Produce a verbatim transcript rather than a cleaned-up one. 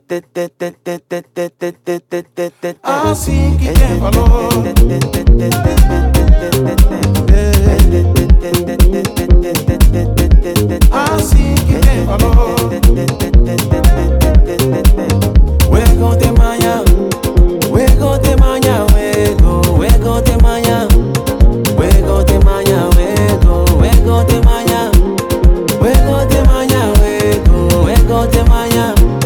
Assim que tem valor. Assim que tem valor. We go te manhã, we go te manhã, we go, we go te manhã, we go te manhã, we go, we go te manhã, we go te manhã, we go, we go te manhã.